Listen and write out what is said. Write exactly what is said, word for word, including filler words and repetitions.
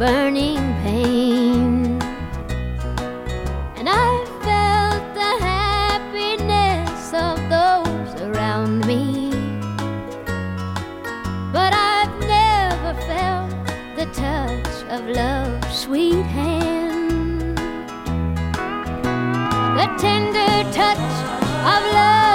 burning pain. And I felt the happiness of those around me, but I've never felt the touch of love's sweet hand, the tender touch of love.